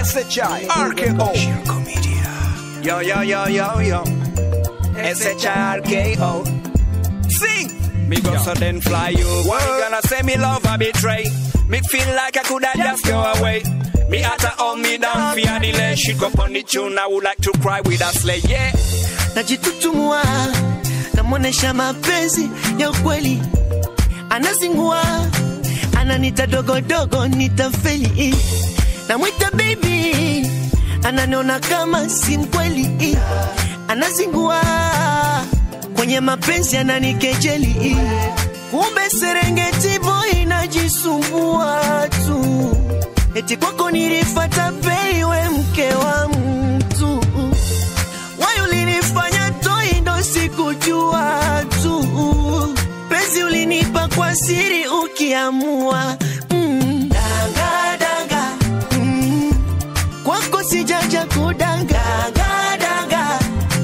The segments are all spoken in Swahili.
SHI RKO Shirko Media. Yo yo yo yo yo SHI RKO. Sing. Me go so then fly you. Why you gonna say me love or betray? Me feel like I coulda just go away. Me at on me down fear delay. She go on the tune. I would like to cry with a slay. Yeah. Najitutumua namonesha mapenzi ya ukweli. Anazingua ananita dogo dogo nitafeli. Namwita baby ananiona kama si mkweli. Anazingua kwenye mapenzi ananikejeli. Kumbe Serengeti boy najisumbua tu. Eti kwako nilifuata bei we mke wa mtu. Why ulinifanya toi ndo sikujua tu. Penzi ulinipa kwa siri ukiamua. Danga danga. Kwako sijaja kudanga danga.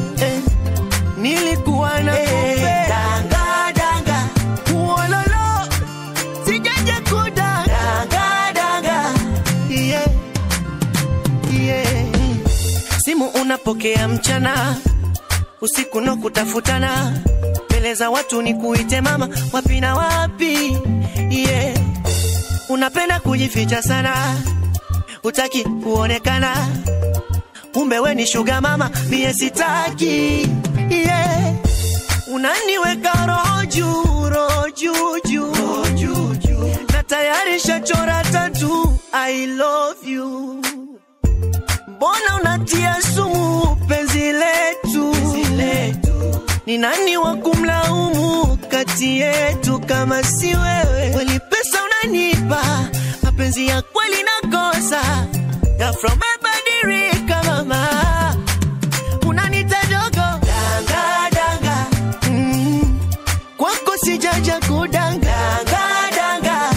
Nilikuwa na kumbe danga danga. Uololo sijaja kudanga danga. Yeah yeah. Simu unapokea mchana, usiku no kutafutana. Mbele za watu ni kuite mama, wapi na wapi. Yeah. Unapenda kujificha sana, utaki kuonekana. Kumbe we ni sugar mama, mie sitaki. Yeah. Unaniweka roho juu, roho juu juu. Na tayari shachora tatu, I love you. Mbona unatia sumu penzi letu? Ni nani wa kumlaumu kati yetu kama si wewe? Kweli pesa unanipa, mapenzi ya kweli nakosa. Ya from badilika mama. Unanita dogo danga danga. Kwako sijaja kudanga danga.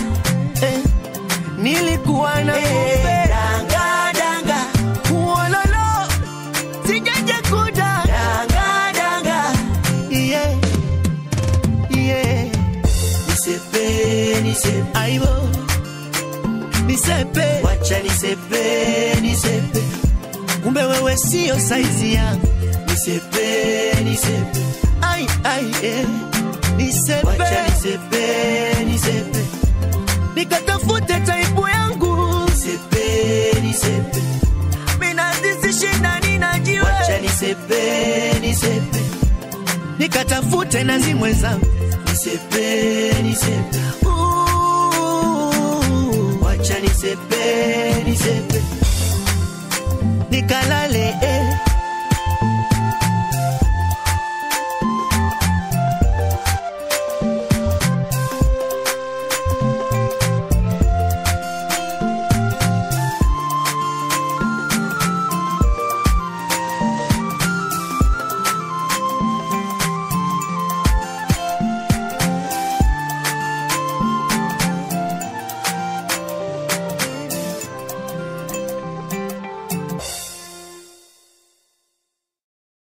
Nilikuwa na kumbe danga danga. Uololo sijaja kudanga danga. Yeah yeah. Nisepe aibo. Nisepe wacha nisepe. Kumbe wewe sio size yangu. Nisepe ai nisepe wacha nisepe. Nikatafute type yangu. Nisepe mina disishinda ninajiwe. Wacha nisepe. Nikatafute na zimwe zangu. Nisepe wacha nisepe. Nikalale